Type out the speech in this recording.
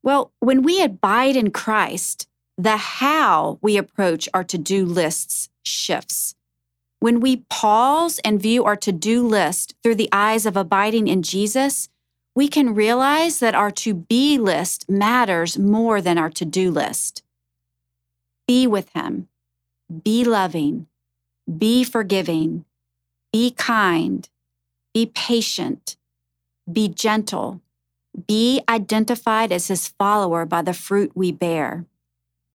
Well, when we abide in Christ, the how we approach our to-do lists shifts. When we pause and view our to-do list through the eyes of abiding in Jesus, we can realize that our to-be list matters more than our to-do list. Be with Him. Be loving. Be forgiving. Be kind. Be patient. Be gentle. Be identified as His follower by the fruit we bear.